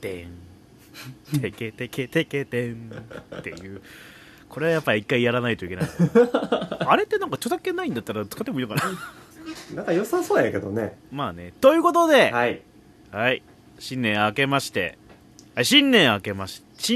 てんてけてけてけてんっていう、これはやっぱり一回やらないといけないあれってなんか著作権ないんだったら使ってもいいのかななんか良さそうやけどね。 まあね、ということで、 はい、 はい、新年明けまして、新年明けましこ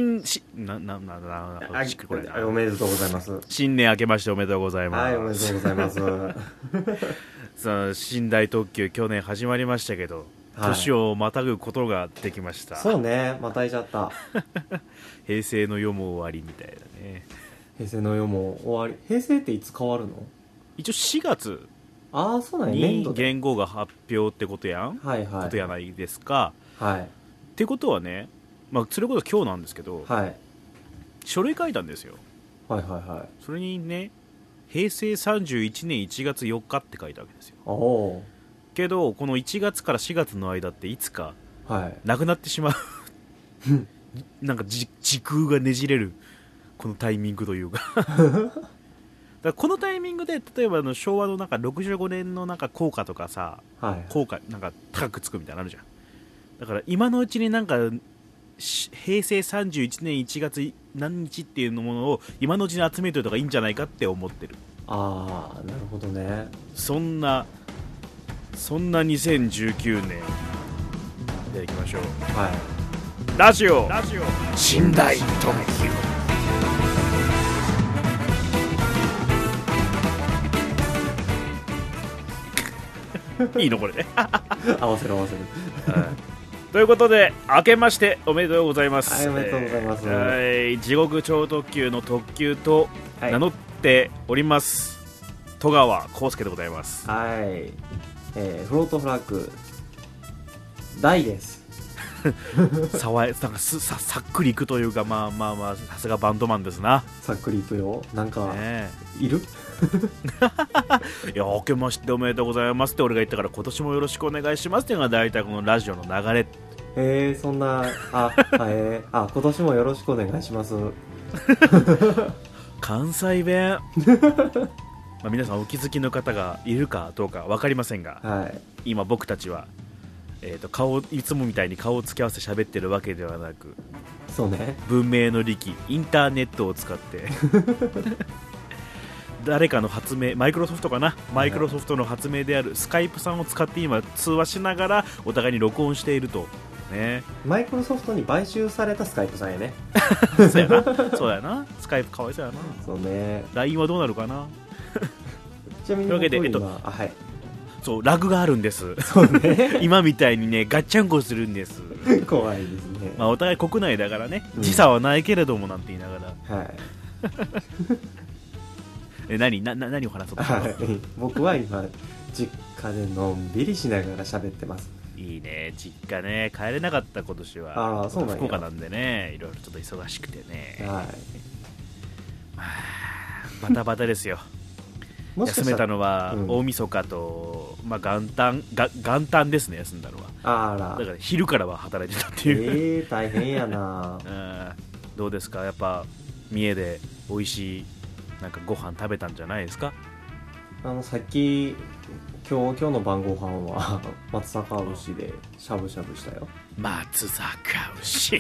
れおめでとうございます。 新年明けましておめでとうございます。 はい、おめでとうございますさあ、寝台特急去年始まりましたけど、 はい、 年をまたぐことができました。 そうね、またいちゃった平成の世も終わりみたいだね。 平成の世も終わり。平成っていつ変わるの？ 一応4月ああ、そうなんや、年に度で。 元号が発表ってことやん、 はいはい、 ことやないですか。 はい、 ってことはね、まあ、それこそ今日なんですけど、 はい、 書類書いたんですよ。 はいはいはい。 それにね、平成31年1月4日って書いたわけですよ。 おお。 けどこの1月から4月の間っていつかはい。 なくなってしまうなんか時空がねじれるこのタイミングというかだからこのタイミングで例えば昭和のなんか65年のなんか効果とかさ、 はい、 効果なんか高くつくみたいなのあるじゃん。だから今のうちになんか平成31年1月何日っていうものを今のうちに集めておいた方がいいんじゃないかって思ってる。 ああ、なるほどね。 そんな2019年でいきましょう。 はい。 ラジオ寝台特急いいのこれね合わせる、 ということで明けましておめでとうございます。 はい、おめでとうございます。 地獄超特急の特急と名乗っております、戸川浩介でございます。 はい、フロートフラッグ大ですなんかさっくりいくというか、まあさすがバンドマンですな。 さっくりいくよ。なんか、 ね、 いるいや、明けましておめでとうございますって俺が言ったから、今年もよろしくお願いしますっていうのが大体このラジオの流れ。 そんな、今年もよろしくお願いします関西弁まあ皆さんお気づきの方がいるかどうか分かりませんが、 はい、 今僕たちは、いつもみたいに顔を付き合わせて喋ってるわけではなく、 そうね、 文明の利器インターネットを使って誰かの発明、マイクロソフトかな、マイクロソフトの発明であるスカイプさんを使って今通話しながらお互いに録音しているとね。 マイクロソフトに買収されたスカイプさんやねそうやな、そうやな、スカイプかわいそうやな。 そうね。 LINE はどうなるかな。 ちなみにというわけで僕今、はい、 そう、ラグがあるんです。 そうね今みたいにねガッチャンコするんです。 怖いですね。 まあお互い国内だからね、時差はないけれどもなんて言いながら、 はい、 何を話そうとしたの、 はい、僕は今実家でのんびりしながら喋ってます。 いいね、実家ね、帰れなかった今年は。 ああ、そうなんや。 福岡なんでね、いろいろちょっと忙しくてね、 はい、 バタバタですよ休めたのはうん大晦日と、まあ、元旦ですね、休んだのは。 あら、 だから昼からは働いてたっていう、 大変やなどうですか、やっぱ三重で美味しいなんかご飯食べたんじゃないですか。 さっき今日の晩ご飯は松阪牛でしゃぶしゃぶしたよ。 松阪牛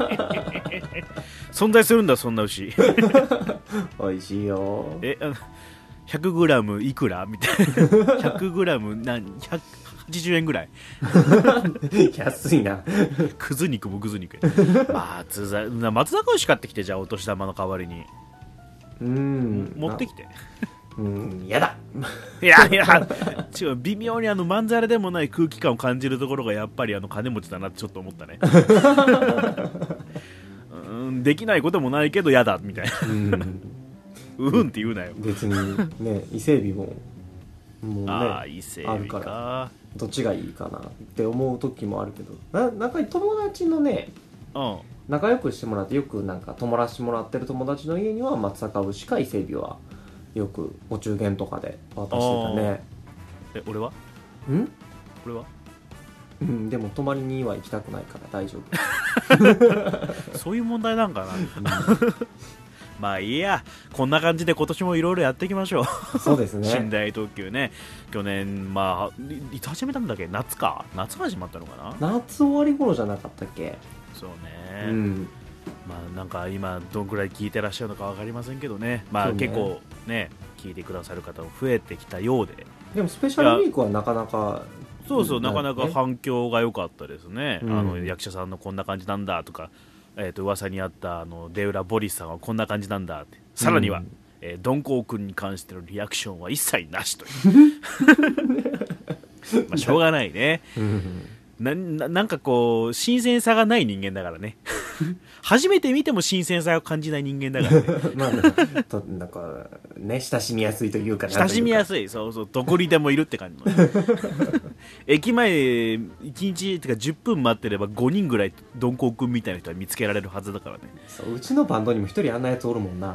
存在するんだそんな牛美味しいよ。 100g いくらみたいな100g 180円ぐらい安いなくず肉もくず肉松阪牛買ってきて、じゃあお年玉の代わりに持ってきて。 やだいや違う、微妙にまんざらでもない空気感を感じるところがやっぱり金持ちだなってちょっと思ったねできないこともないけどやだみたいなって言うなよ。 別にね、伊勢海老もうね、 伊勢海老か、 どっちがいいかなって思う時もあるけど、なんか友達のね、仲良くしてもらってよくなんか泊まらせてもらってる友達の家には松阪牛か伊勢海老はよくお中元とかで渡してたね。 俺はでも泊まりには行きたくないから大丈夫そういう問題なんかなまあいいや、こんな感じで今年もいろいろやっていきましょう。 そうですね。 寝台特急ね、去年いつ始めたんだっけ、夏始まったのかな。 夏終わり頃じゃなかったっけ。 そううね、 ん、 まあなんか今どんくらい聞いてらっしゃるのか分かりませんけどね、まあ結構ね聞いてくださる方も増えてきたようで、 でもスペシャルウィークはなかなかそうそう、 ななかなか反響が良かったですね、 うん役者さんのこんな感じなんだとか、噂にあった出浦ボリスさんはこんな感じなんだって、さらには、ドンコウ君に関してのリアクションは一切なしというまあしょうがないね、なんかこう新鮮さがない人間だからね初めて見ても新鮮さを感じない人間だからねまあなんかね親しみやすいというか親しみやいすい、そうそう、どこにでもいるって感じの駅前1日てか10分待ってれば5人ぐらいドンコウ君みたいな人は見つけられるはずだからね。 そううちのバンドにも一人あんなやつおるもんな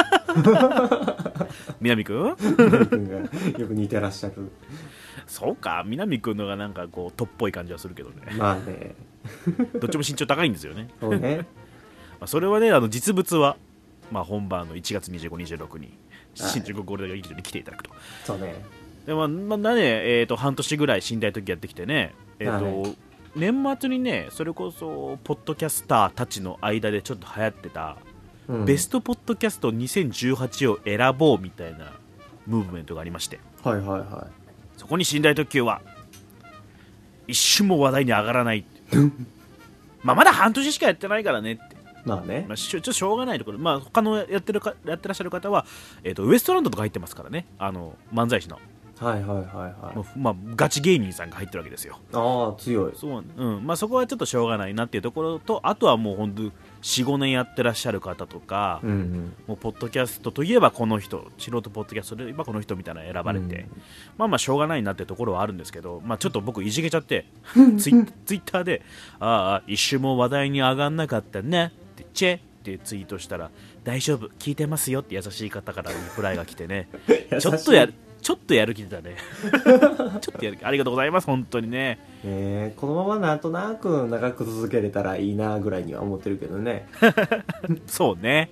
南君君がよく似てらっしゃる。 そうか、南君のがなんかこうトップっぽい感じはするけどねまあねどっちも身長高いんですよねそうねまあそれはね実物は、まあ、本番の1月25、26に新宿ゴールデン劇場に来ていただくと。 そうねでまあ半年ぐらい寝台特技やってきてね、 はい年末にねそれこそポッドキャスターたちの間でちょっと流行ってた、ベストポッドキャスト2018を選ぼうみたいなムーブメントがありまして、 はいはいはそこに寝台特急は一瞬も話題に上がらないまあまだ半年しかやってないからねって、 いまあねまあ、ちょっとしょうがないところ、まあ、他のやってらっしゃる方は、ウエストランドとか入ってますからね、漫才師の、 はいはいはいはいもうまあ、ガチ芸人さんが入ってるわけですよ。 ああ強いそう、まあ、そこはちょっとしょうがないなっていうところと、あとはもう本当 4,5 年やってらっしゃる方とか、もうポッドキャストといえばこの人、素人ポッドキャストでいえばこの人みたいなの選ばれて、まあまあしょうがないなっていうところはあるんですけど、まあ、ちょっと僕いじけちゃってツイッターで一瞬も話題に上がんなかったねってチェってツイートしたら、大丈夫聞いてますよって優しい方からリプライが来てねちょっとやる気出たねちょっとやる気、ありがとうございます本当にね。 このままなんとなく長く続けれたらいいなぐらいには思ってるけどねそうね、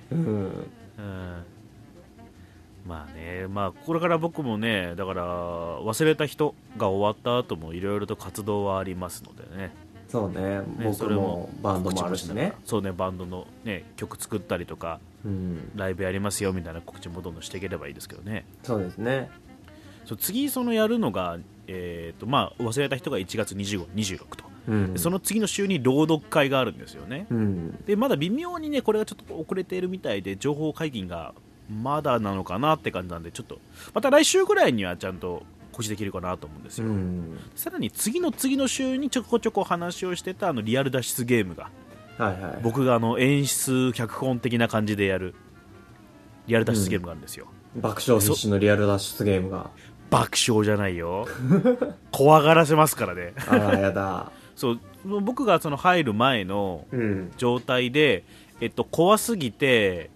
まあね、まあこれから僕もね、だから忘れた人が終わった後もいろいろと活動はありますのでね。 そうね、僕もバンドもあるしね。 そうね、バンドの、ね、曲作ったりとか、ライブやりますよみたいな告知もどんどんしていければいいですけどね。 そうですね。 次やるのが、まあ、忘れた人が1月25、26と、その次の週に朗読会があるんですよね。でまだ微妙にねこれがちょっと遅れているみたいで、情報解禁がまだなのかなって感じなんで、ちょっとまた来週ぐらいにはちゃんと告知できるかなと思うんですよ。さらに次の週にちょこちょこ話をしてたリアル脱出ゲームが、僕が演出脚本的な感じでやるリアル脱出ゲームがあるんですよ。 爆笑必至のリアル脱出ゲームが。 爆笑じゃないよ怖がらせますからねあらやだそう僕が入る前の状態で、怖すぎて、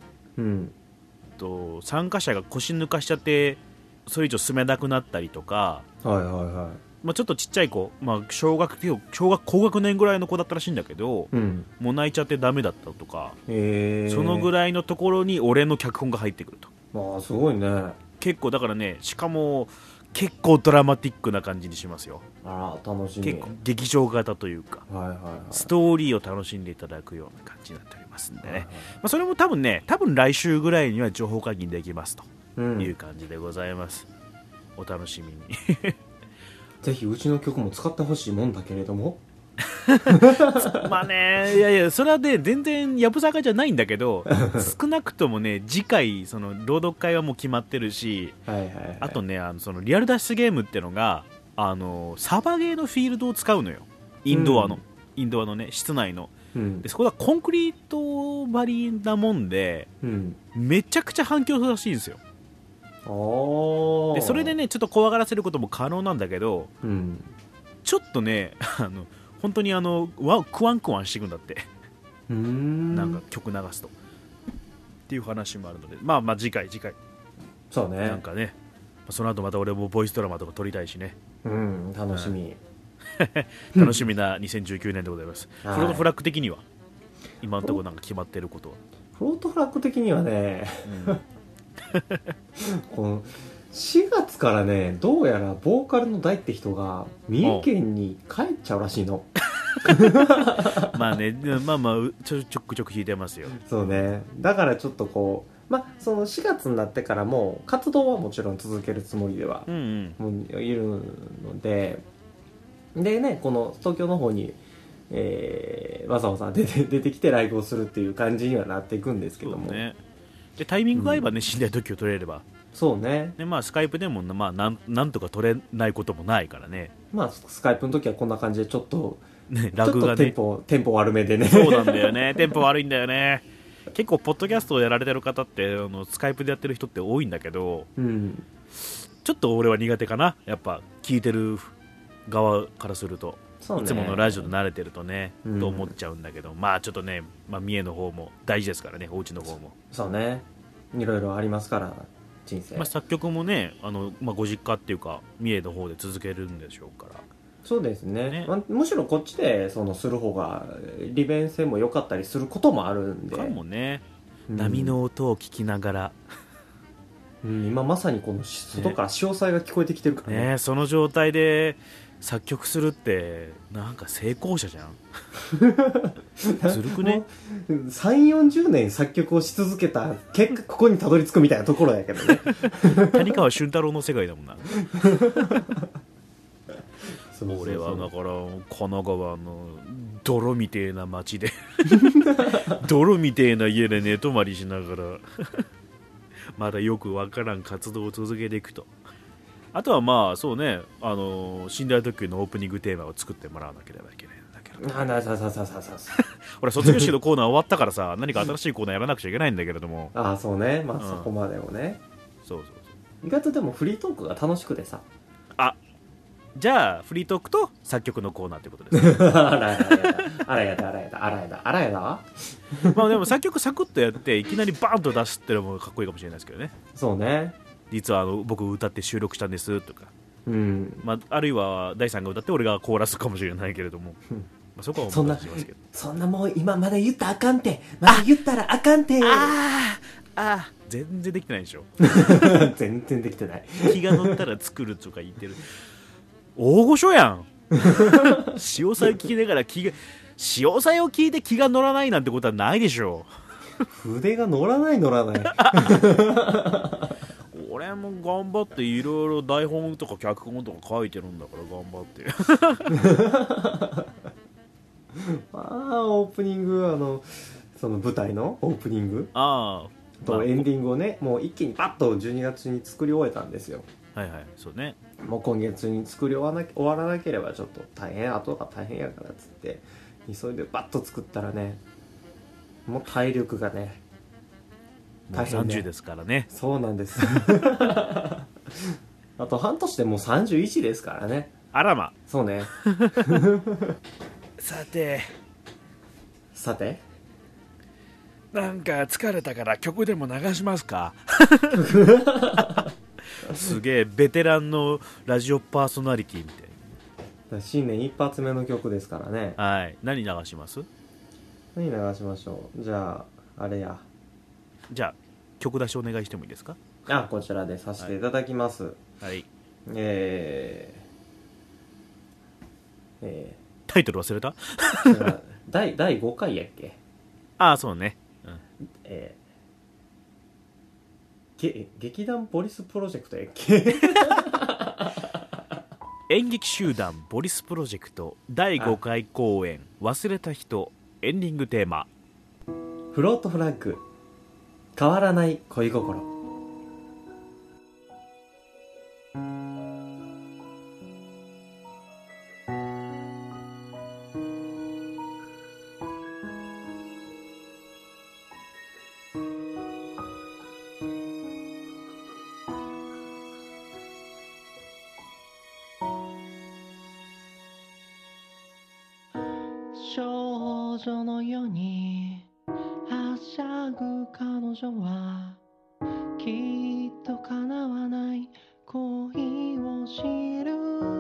参加者が腰抜かしちゃってそれ以上進めなくなったりとか、まあ、ちょっとちっちゃい子、まあ、小学高学年ぐらいの子だったらしいんだけど、もう泣いちゃってダメだったとか、そのぐらいのところに俺の脚本が入ってくると。 すごいね。 結構だからね、しかも結構ドラマティックな感じにしますよ。 楽しみ。 結構劇場型というか、ストーリーを楽しんでいただくような感じになっておりますんでね、まあ、それも多分来週ぐらいには情報解禁できますという感じでございます、お楽しみにぜひうちの曲も使ってほしいもんだけれどもまあね、いやそれはね全然やぶさかじゃないんだけど少なくともね次回朗読会はもう決まってるし、あとねリアル脱出ゲームってのがサバゲーのフィールドを使うのよ。インドアのね室内の、でそこがコンクリート張りなもんで、めちゃくちゃ反響するらしいんですよ。でそれでねちょっと怖がらせることも可能なんだけど、ちょっとね本当にクワンクワンしていくんだってなんか曲流すとっていう話もあるので、まあ次回そうね、 なんかねその後また俺もボイスドラマとか撮りたいしね、 楽しみ楽しみな2019年でございます、フロートフラッグ的には今のところなんか決まっていることは。 フロートフラッグ的にはね、この4月からねどうやらボーカルの大って人が三重県に帰っちゃうらしいのまあね、まあまあちょくちょく弾いてますよ。 そうね。だからちょっとこう、まあその4月になってからも活動はもちろん続けるつもりでは、 うんもういるので、でね、この東京の方に、わざわざ出てきてライブをするっていう感じにはなっていくんですけども。 ね、でタイミングが合えばね、寝台特急を取れれば。 そうね。 でまあスカイプでも、まあ、なんとか取れないこともないからね。 まあスカイプの時はこんな感じでちょっと、 ね、ラグがね、 ちょっとテンポ悪めでね。 そうなんだよね、テンポ悪いんだよね。結構ポッドキャストをやられてる方ってスカイプでやってる人って多いんだけど、 うん、 ちょっと俺は苦手かな、やっぱ聞いてる側からすると、いつものラジオで慣れてるとね、と思っちゃうんだけど、まあちょっとね、まあ、三重の方も大事ですからね、お家の方も。 そうね、いろいろありますから人生、 まあ、作曲もね、まあ、ご実家っていうか三重の方で続けるんでしょうから。 そうですね、まあ、むしろこっちでする方が利便性も良かったりすることもあるんでかもね、波の音を聞きながら、 今まさにこの外から潮騒が聞こえてきてるからね、 その状態で作曲するってなんか成功者じゃん。ずるくね。 3、40年作曲をし続けた結果ここにたどり着くみたいなところやけどね。 谷川俊太郎の世界だもんな。 そう俺はだから神奈川の泥みてえな街で泥みてえな家で寝泊まりしながらまだよくわからん活動を続けていくと。あとはまあそうね、寝台特急のオープニングテーマを作ってもらわなければいけないんだけど、俺卒業式のコーナー終わったからさ、何か新しいコーナーやらなくちゃいけないんだけれども。 ああそうね、まあそこまでもね、 そう意外とでもフリートークが楽しくてさ、 あ、じゃあフリートークと作曲のコーナーってことです、ね、 あらやだまあでも作曲サクッとやっていきなりバーンと出すってのもかっこいいかもしれないですけどね。 そうね、 実は僕歌って収録したんですとか、 まあ、あるいは第3が歌って俺がコーラスかもしれないけれども、まあ、そこは思ったりしますけど、 そんなもう今まだ言ったらあかんて、まだ言ったらあかんて、 全然できてないでしょ。 全然できてない。 気が乗ったら作るとか言ってる大御所やん。潮騒聞きながら潮騒を聞いて気が乗らないなんてことはないでしょう。筆が乗らない俺も頑張っていろいろ台本とか脚本とか書いてるんだから頑張ってオープニング、その舞台のオープニングとエンディングをね、もう一気にパッと12月に作り終えたんですよ。 はいはい、そうね。 もう今月に作り終わらなければちょっと後が大変やからっつって急いでバッと作ったらね、もう体力がねもう30ですからね。 そうなんですあと半年でもう31ですからね。 あらま。 そうねさてなんか疲れたから曲でも流しますか。すげえベテランのラジオパーソナリティみたいな。新年一発目の曲ですからね。 はい。何流します？ 何流しましょう。じゃああれや、 じゃあ曲出しお願いしてもいいですか？ こちらでさせていただきます。 はい。タイトル忘れた？ 第5回やっけ？ そうね。 劇団ボリスプロジェクトやっけ？ 演劇集団ボリスプロジェクト第5回公演忘れた人エンディングテーマ、 フロートフラッグ変わらない恋心。 少女のようにはしゃぐ彼女はきっと叶わない恋を知る。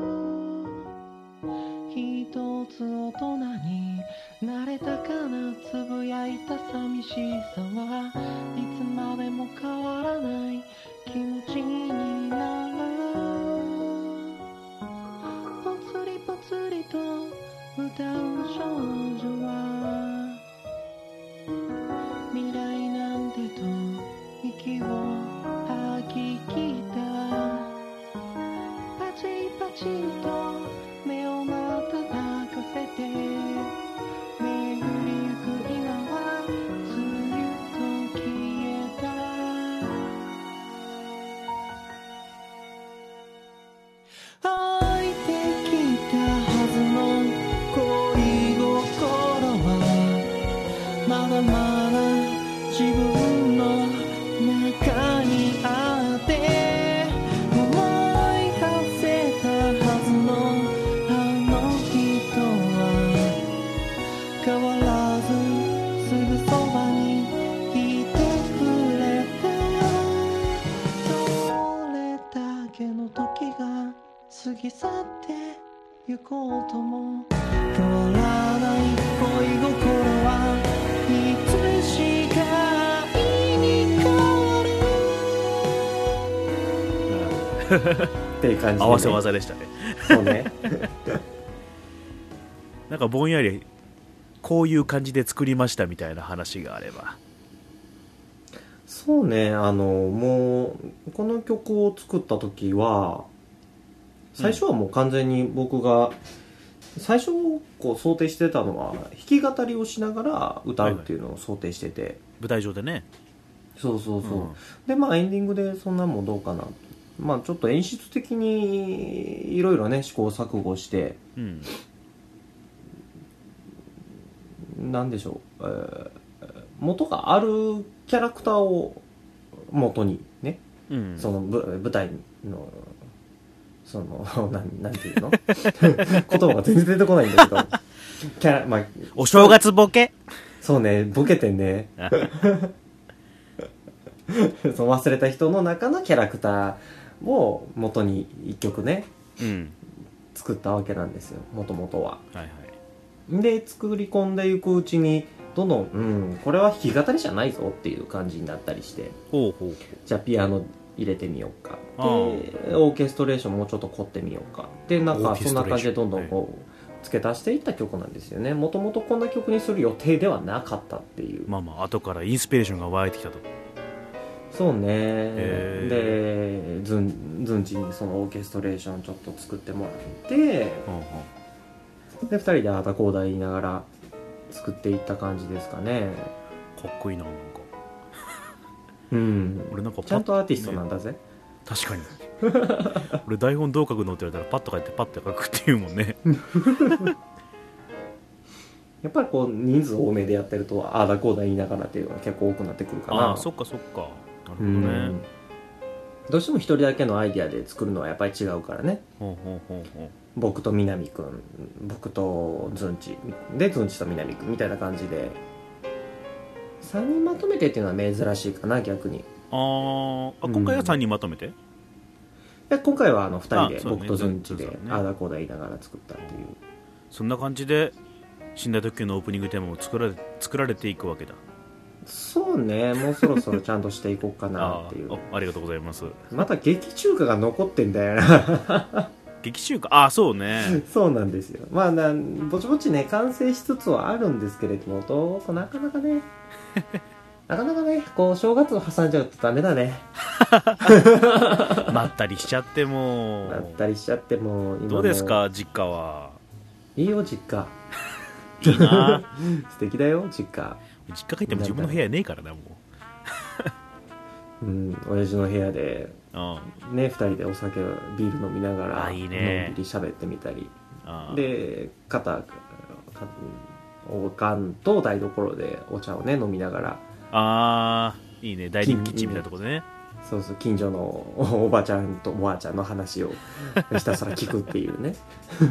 一つ大人になれたかな、つぶやいた寂しさはいつまでも変わらない気持ちになる。ぽつりぽつりと歌う少女は未来なんてと息を吐き切ったパチパチと目を瞬かせて巡りゆく今はすゆと消えた湧いてきたはずの恋心はまだまだ自分の中にあって思い馳せたはずのあの人は変わらずすぐそばにいてくれたどれだけの時が過ぎ去ってゆこうとも変わらない恋心はいつしか愛に変わるっていう感じで、ね、 合わせ技でしたね。 そうねなんかぼんやりこういう感じで作りましたみたいな話があれば。 そうね、もうこの曲を作った時は最初はもう完全に僕が最初こう想定してたのは弾き語りをしながら歌うっていうのを想定してて、 舞台上でね。 そうそうそう、 うんでまあエンディングでそんなんもどうかなと、まあちょっと演出的にいろいろね試行錯誤して、 うん、 なんでしょう、元があるキャラクターを元にね、 うん、 その舞台のそのなんていうの言葉が全然出てこないんだけどキャラ、まあ、 お正月ボケ。 そうね、ボケてねその忘れた人の中のキャラクターを元に一曲ね、 うん、 作ったわけなんですよ、もともとは。 はいはい。 で作り込んでいくうちにどんどん、これは弾き語りじゃないぞっていう感じになったりして、 ほうほう。 じゃあピアノ入れてみようかで、 あーオーケストレーションもうちょっと凝ってみようかで、なんかオーケストレーションそんな感じでどんどんこう付け足していった曲なんですよね。もともとこんな曲にする予定ではなかったっていう。 まあまあ後からインスピレーションが湧いてきたと。 そうね、 へでズンチにそのオーケストレーションちょっと作ってもらって、 うんうん、 で2人でああだこうだ言いながら作っていった感じですかね。 かっこいいな、なんか。 うん俺なんかちゃんとアーティストなんだぜ、 確かに俺台本どう書くのって言われたらパッと書いてパッと書くっていうもんねやっぱりこう人数多めでやってるとああだこうだ言いながらっていうのが結構多くなってくるかな。 ああ、そっかそっか、なるほどね。 どうしても一人だけのアイディアで作るのはやっぱり違うからね。 ほうほうほうほう。 僕と南くん、僕とズンチで、ズンチと南くんみたいな感じで3人まとめてっていうのは珍しいかな、逆に。 今回は3人まとめて、 いや今回は2人で、 そうね、 僕とズンチでそうねああだこうだ言いながら作ったっていう。 そんな感じで死んだ時のオープニングテーマを作られていくわけだ。 そうね、もうそろそろちゃんとしていこうかなっていうありがとうございます。 また劇中歌が残ってんだよな劇中歌、そうねそうなんですよ。まあぼちぼちね完成しつつはあるんですけれども、どうかなかなかねなかなかねこう正月を挟んじゃうとダメだねまったりしちゃってもなったりしちゃっても今もどうですか実家は。 いいよ実家いいな素敵だよ実家。 実家帰っても自分の部屋ねえからな、もうん、親父の部屋でう。 ね2人でお酒ビール飲みながらいいねのんびり喋ってみたりあでおかんと台所でお茶をね飲みながら、 いいね、ダイニングキッチンみたいなところでね。 そうそう近所のおばちゃんとおばあちゃんの話をひたすら聞くっていうね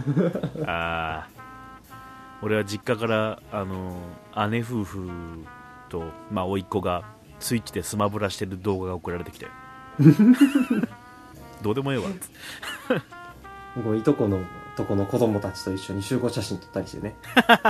俺は実家から姉夫婦と甥っ子がスイッチでスマブラしてる動画が送られてきてどうでもええわっつってもういとこのとこの子供たちと一緒に集合写真撮ったりしてね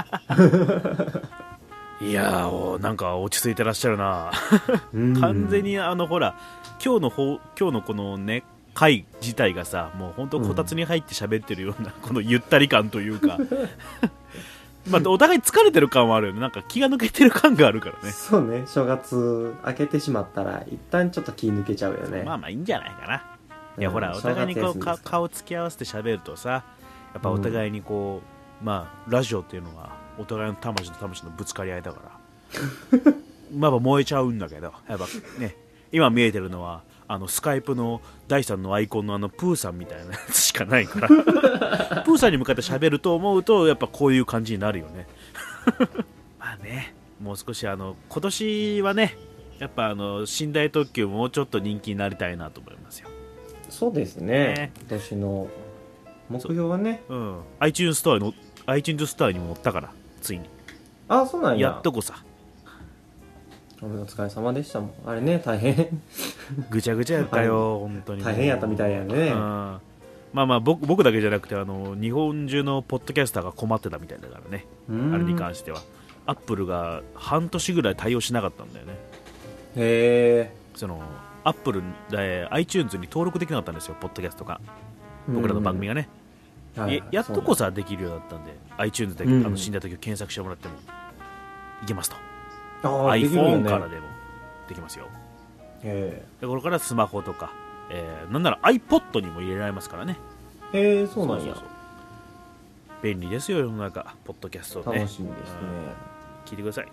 いやーなんか落ち着いてらっしゃるな完全にほら今日のこのね回自体がさ、もう本当こたつに入って喋ってるような、このゆったり感というかまあお互い疲れてる感はあるよね。なんか気が抜けてる感があるからね。 そうね、正月明けてしまったら一旦ちょっと気抜けちゃうよね。 まあまあいいんじゃないかな。いやほら、お互いにこう顔つき合わせて喋るとさ、やっぱお互いにこう、まあラジオっていうのはお互いの魂と魂のぶつかり合いだからまあ燃えちゃうんだけど、やっぱね、今見えてるのはスカイプの第3のアイコンのプーさんみたいなやつしかないからプーさんに向かって喋ると思うと、やっぱこういう感じになるよねまあね、もう少し今年はね、やっぱ寝台特急もうちょっと人気になりたいなと思いますよ。 そうですね、今年の目標はね、 iTunes ストアにも載ったから、ついに。 あ、そうなんや。 やっとこさ。 お疲れ様でしたもん。あれね、大変ぐちゃぐちゃやったよ、本当に。 大変やったみたいやね。 まあまあ僕だけじゃなくて日本中のポッドキャスターが困ってたみたいだからね。あれに関してはアップルが半年ぐらい対応しなかったんだよね。 へえ。 アップルで iTunes に登録できなかったんですよ、ポッドキャストが。僕らの番組がね、やっとこそできるようになったんで、 iTunes で死んだ時を検索してもらってもいけますと。iPhone からでもできますよ。でこれからスマホとか、なんなら iPod にも入れられますからね。 へえ、そうなんや。 便利ですよ、世の中、ポッドキャストね。 楽しみですね。 聞いてください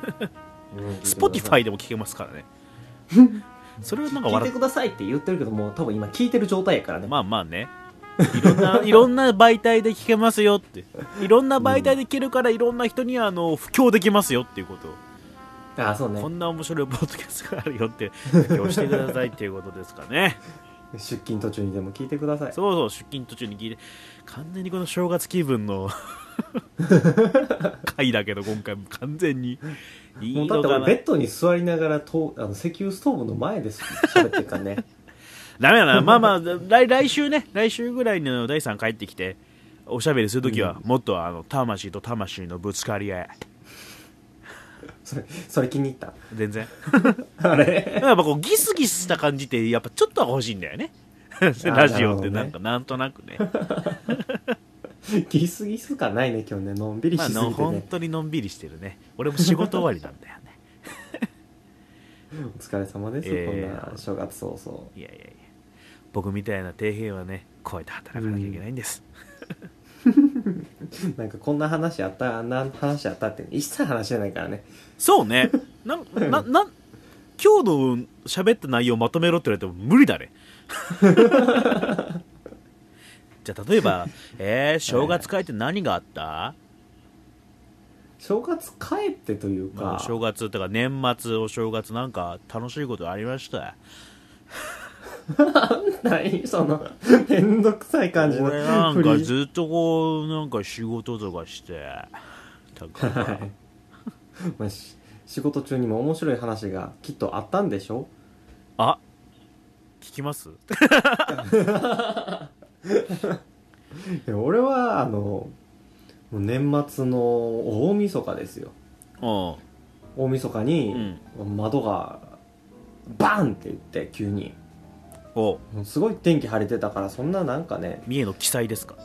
Spotify でも聞けますからねそれはなんか聞いてくださいって言ってるけど、もう多分今聞いてる状態やからね。 まあまあね、いろんな媒体で聞けますよって、いろんな媒体で聞けるから、いろんな人に布教できますよっていうことを。 ああ、そうね。 こんな面白いポッドキャストがあるよって布教してくださいっていうことですかね出勤途中にでも聞いてください。 そうそう、出勤途中に聞いて、完全にこの正月気分の回だけど、今回も完全にいいのかな。 もうだって俺ベッドに座りながら石油ストーブの前です喋ってるからねダメだな。まあまあ来週ぐらいの第3帰ってきておしゃべりするときは、もっと魂と魂のぶつかり合いそれ気に入った。 全然あれやっぱこうギスギスした感じってやっぱちょっとは欲しいんだよねラジオってなんとなくねギスギス感ないね今日ね。のんびりしすぎてね、 本当にのんびりしてるね。俺も仕事終わりなんだよねお疲れ様です、こんな正月早々。 いや僕みたいな底辺はね、こうやって働かなきゃいけないんです、 なんかこんな話あった、あんな話あったって一切話してないからね。 そうね。今日の喋った内容をまとめろって言われても無理だねじゃあ例えば正月帰って何があった、 正月帰ってというか、 正月とか年末お正月なんか楽しいことありました何そのめんどくさい感じの俺なんかずっとこうなんか仕事とかしてまあ、仕事中にも面白い話がきっとあったんでしょ。 あ、聞きますいや俺はもう年末の大晦日ですよ。大晦日に窓がバンって言って急に、すごい天気晴れてたから、そんななんかね、 三重の記載ですか。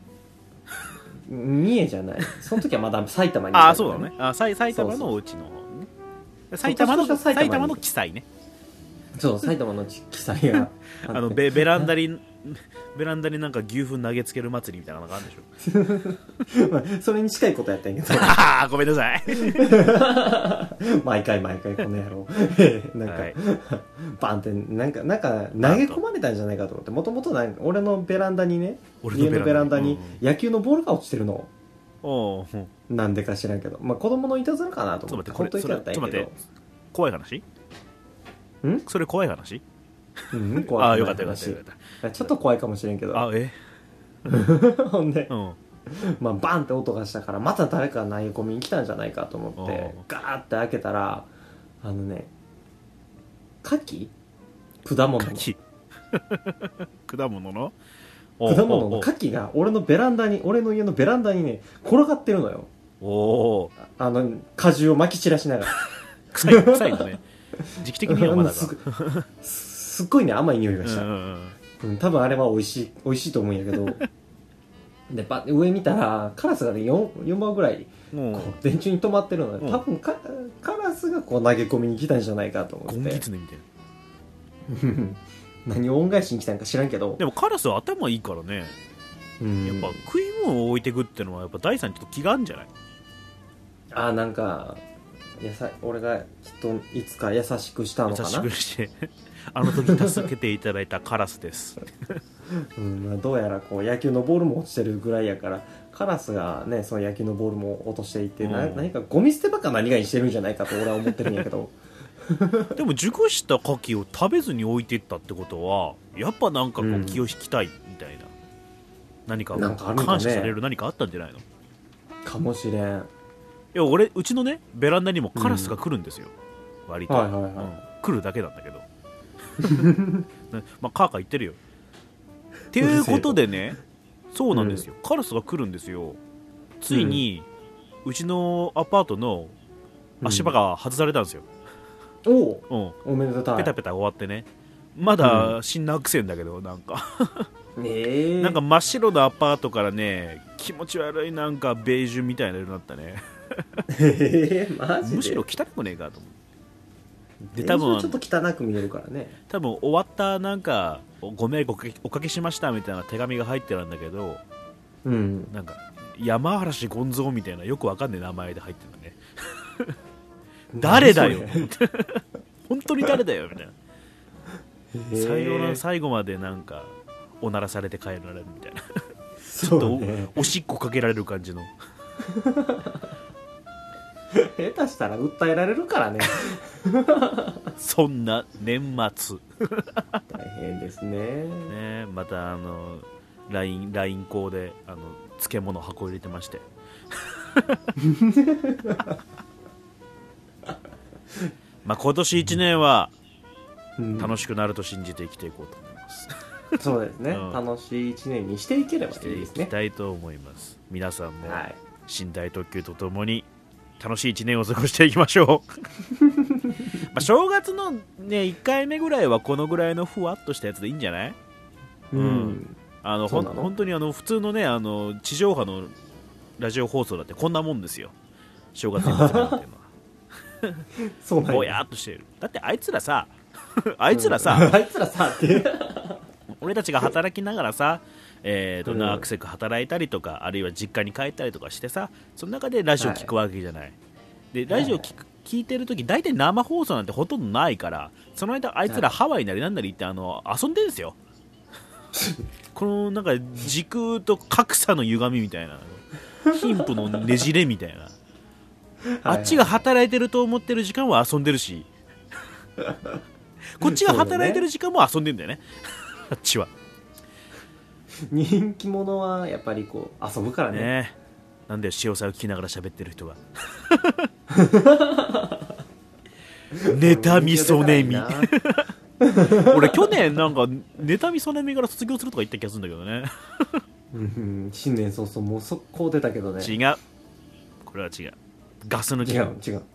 三重じゃない、その時はまだ埼玉にいた、ね、 そうだね。埼玉のお家の方ね。埼玉の記載ね。 そう、埼玉の記載がベランダになんか牛糞投げつける祭りみたいなのがあるんでしょまあ、 それに近いことやったんやけどごめんなさい毎回この野郎なんか、バンってなんか投げ込まれたんじゃないかと思って。もともと俺のベランダにね、家のベランダに野球のボールが落ちてるの。なんでか知らんけど、まあ子供のいたずらかなと思ってほっといてやったんやけど。 怖い話？それ怖い話？ 怖い話。 よかった。 ちょっと怖いかもしれんけど。ほんで、まあバンって音がしたから、また誰か投げ込みに来たんじゃないかと思ってガーって開けたら、果物の牡蠣が俺の家のベランダにね転がってるのよ。果汁をまき散らしながら臭いのね時期的にはまだかすっごいね甘い匂いがした。 多分あれは美味しいと思うんやけどで上見たらカラスがね 4羽ぐらいもうこう電柱に止まってるので、 うん多分カラスがこう投げ込みに来たんじゃないかと思ゴンってギツネみたいな。 何を恩返しに来たんか知らんけどでもカラスは頭いいからね、 うんやっぱ食い物を置いてくってのはやっぱ第三にちょっと気があるんじゃない？ なんか俺がきっといつか優しくしたのかな。 優しくしてあの時助けていただいたカラスですまあ、どうやらこう野球のボールも落ちてるぐらいやからカラスがねその野球のボールも落としていって、何かゴミ捨て場か何かにしてるんじゃないかと俺は思ってるんやけどでも熟した牡蠣を食べずに置いていったってことはやっぱなんかこう気を引きたいみたいな、何かなんかあるんかね感謝される何かあったんじゃないの？いかもしれん。 やうちのねベランダにもカラスが来るんですよ、割と、 はいはいはい、 来るだけなんだけどまあカーカー言ってるよっていうことでね、そうなんですよ、カラスが来るんですよ。ついに、うちのアパートの足場が外されたんですよ、 おめでたい。 ペタペタ終わってね、まだ死んだくせんだけど、なんかなんか真っ白なアパートからね、気持ち悪いなんかベージュみたいな色になったねマジでむしろ汚くねえかと思う。で多分ちょっと汚く見えるからね。 多分終わったなんかご迷惑おかけしましたみたいな手紙が入ってるんだけど、なんか山嵐ゴンゾーみたいなよくわかんない名前で入ってるんだね誰だよ本当に誰だよみたいな、最後までなんかおならされて帰られるみたいなちょっと おしっこかけられる感じの下手したら訴えられるからねそんな年末大変ですね。 またLINE 校で漬物箱入れてましてまあ今年1年は楽しくなると信じて生きていこうと思います、 そうですね、楽しい1年にしていければいいですね。 していきたいと思います。皆さんもはい、 寝台特急とともに楽しい1年を過ごしていきましょうまあ正月のね1回目ぐらいはこのぐらいのふわっとしたやつでいいんじゃない？本当に普通のね地上波のラジオ放送だってこんなもんですよ、正月一発目っていうのはそうなんや。 ぼやっとしている。だってあいつらさあいつらさって俺たちが働きながらさ、長くせく働いたりとか、あるいは実家に帰ったりとかしてさ、その中でラジオ聞くわけじゃない、でラジオ聞いてるとき大体生放送なんてほとんどないから、その間あいつらハワイなりなんなり行って遊んでるんですよこのなんか時空と格差の歪みみたいな、貧富のねじれみたいなあっちが働いてると思ってる時間は遊んでるしこっちが働いてる時間も遊んでんだよねあっちは人気者はやっぱりこう遊ぶからね。 なんで潮騒を聞きながら喋ってる人が妬みそねみ俺去年なんか妬みそねみから卒業するとか言った気がするんだけどね新年早々もう速攻出たけどね。 違う、これは違う、ガス抜き、 違う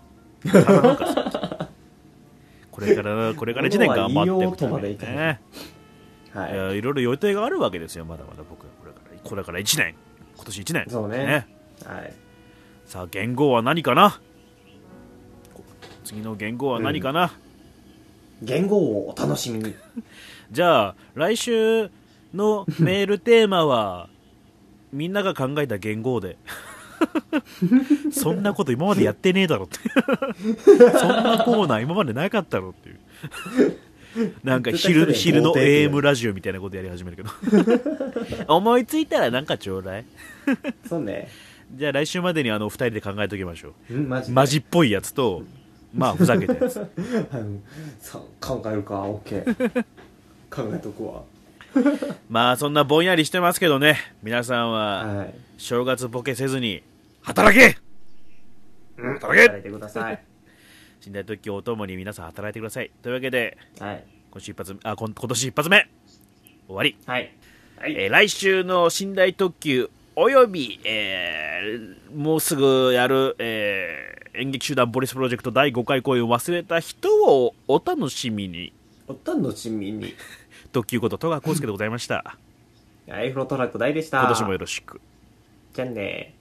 これから1年頑張っていくためにね、 はいろいろ予定があるわけですよ。まだまだ僕はこれから1年、今年1年そうね、はい、 さあ元号は何かな、次の元号は何かな、 元号をお楽しみにじゃあ来週のメールテーマはみんなが考えた元号でそんなこと今までやってねえだろってそんなコーナー今までなかったろっていうなんか昼の AM ラジオみたいなことやり始めるけど思いついたらなんかちょうだいそうね。 じゃあ来週までに2人で考えときましょう。 マジっぽいやつとまあふざけたやつさ考えるか。 OK 考えとくわまあそんなぼんやりしてますけどね、皆さんは正月ボケせずに働け、 働いてください。 寝台特急をともに皆さん働いてください。というわけで、 はい、 今年一発目終わり、 はいはい、 来週の寝台特急および、もうすぐやる、演劇集団ボリスプロジェクト第5回公演を忘れた人をお楽しみにお楽しみに。 特急こと戸川浩介でございました。 アイフロトラック大でした。 今年もよろしく。 じゃあね。